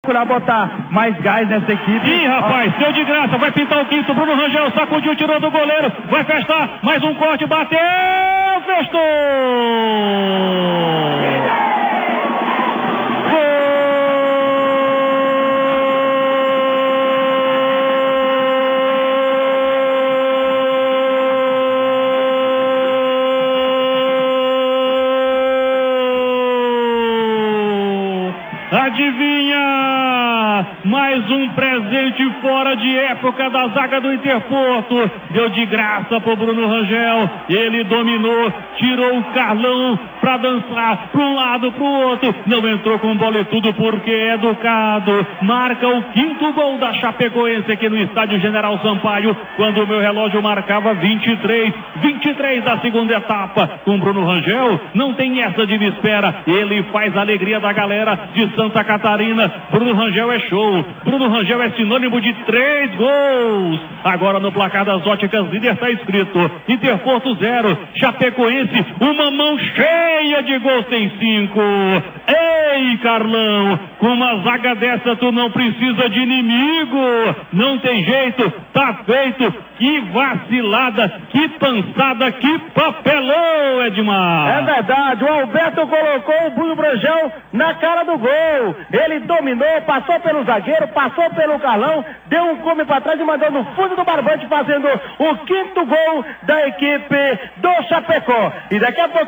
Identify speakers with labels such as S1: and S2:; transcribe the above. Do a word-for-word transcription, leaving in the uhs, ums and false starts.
S1: Pra botar mais gás nessa equipe.
S2: Ih, rapaz, deu de graça, vai pintar o quinto. Bruno Rangel sacudiu, tirou do goleiro, vai festar, mais um corte, bateu, festou! Adivinha? Mais um presente fora de época da zaga do Interporto. Deu de graça pro Bruno Rangel. Ele dominou, tirou o Carlão pra dançar pra um lado, pro outro. Não entrou com bola e tudo porque é educado. Marca o quinto gol da Chapecoense aqui no estádio General Sampaio, quando o meu relógio marcava vinte e três, vinte e três da segunda etapa. Com Bruno Rangel, não tem essa de me espera. Ele faz a alegria da galera de Santa Catarina. Bruno Rangel é show. Bruno Rangel é sinônimo de três gols. Agora no placar das óticas líder está escrito Interporto zero, Chapecoense uma mão cheia de gols, tem cinco. Ei, Carlão, com uma zaga dessa tu não precisa de inimigo. Não tem jeito, tá feito. Que vacilada, que pançada, que papelão, Edmar.
S1: É verdade, o Alberto colocou o Bruno Rangel na cara do gol. Ele dominou, passou pelo zagueiro, passou pelo Carlão, deu um come para trás e mandou no fundo do barbante, fazendo o quinto gol da equipe do Chapecó. E daqui a pouco